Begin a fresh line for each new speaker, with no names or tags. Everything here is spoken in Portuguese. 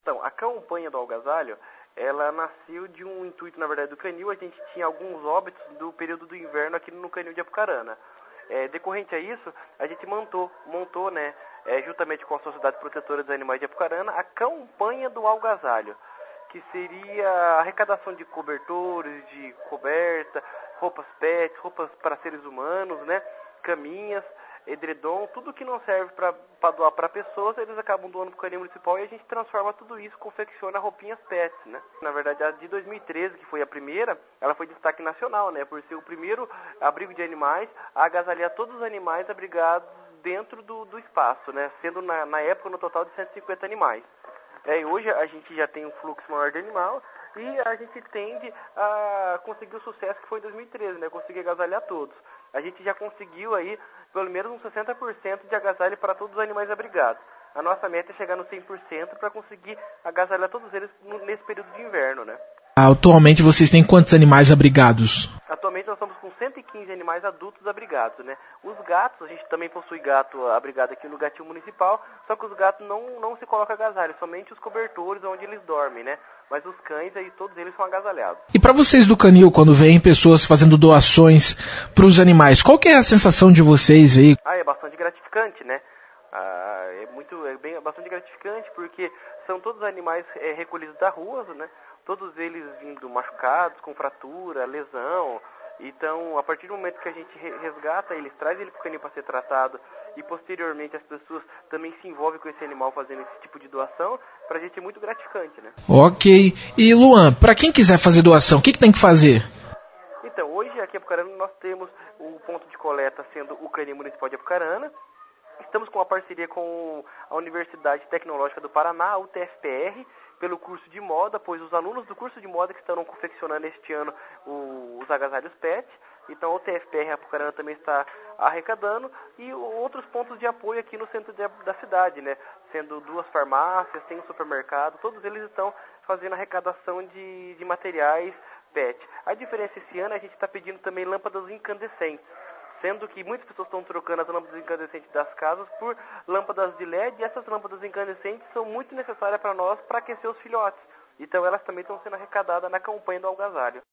Então, a campanha do Algasalho, ela nasceu de um intuito, na verdade, do Canil. A gente tinha alguns óbitos do período do inverno aqui no Canil de Apucarana. Decorrente a isso, a gente montou, né, juntamente com a Sociedade Protetora dos Animais de Apucarana, a campanha do Algasalho, que seria a arrecadação de cobertores, de coberta, roupas pet, roupas para seres humanos, né, caminhas, edredom, tudo que não serve para doar para pessoas, eles acabam doando para o Canil Municipal e a gente transforma tudo isso, confecciona roupinhas pets, né. Na verdade, a de 2013, que foi a primeira, ela foi destaque nacional, né, por ser o primeiro abrigo de animais a agasalhar todos os animais abrigados dentro do espaço, né, sendo na época no total de 150 animais. Hoje a gente já tem um fluxo maior de animal e a gente tende a conseguir o sucesso que foi em 2013, né? Conseguir agasalhar todos. A gente já conseguiu aí pelo menos uns 60% de agasalho para todos os animais abrigados. A nossa meta é chegar no 100% para conseguir agasalhar todos eles nesse período de inverno, né?
Atualmente vocês têm quantos animais abrigados?
Atualmente nós estamos com 115 animais adultos abrigados, né? Os gatos, a gente também possui gato abrigado aqui no Gatil Municipal, só que os gatos não se coloca agasalho, somente os cobertores onde eles dormem, né? Mas os cães aí, todos eles são agasalhados.
E para vocês do Canil, quando vêm pessoas fazendo doações para os animais, qual que é a sensação de vocês aí?
É bastante gratificante, né? Bastante gratificante porque são todos animais recolhidos da rua, né? Todos eles vindo machucados, com fratura, lesão. Então, a partir do momento que a gente resgata eles, traz ele para o canil para ser tratado e posteriormente as pessoas também se envolvem com esse animal fazendo esse tipo de doação, para a gente é muito gratificante, né?
Ok. E Luan, para quem quiser fazer doação, o que tem que fazer?
Então, hoje aqui em Apucarana nós temos o ponto de coleta sendo o Canil Municipal de Apucarana. Estamos com uma parceria com a Universidade Tecnológica do Paraná, a UTFPR, pelo curso de moda, pois os alunos do curso de moda que estarão confeccionando este ano os agasalhos PET. Então a UTFPR Apucarana também está arrecadando e outros pontos de apoio aqui no centro da cidade, né? Sendo 2 farmácias, tem um supermercado, todos eles estão fazendo arrecadação de materiais PET. A diferença esse ano, a gente está pedindo também lâmpadas incandescentes, sendo que muitas pessoas estão trocando as lâmpadas incandescentes das casas por lâmpadas de LED, e essas lâmpadas incandescentes são muito necessárias para nós para aquecer os filhotes. Então elas também estão sendo arrecadadas na campanha do Algasalho.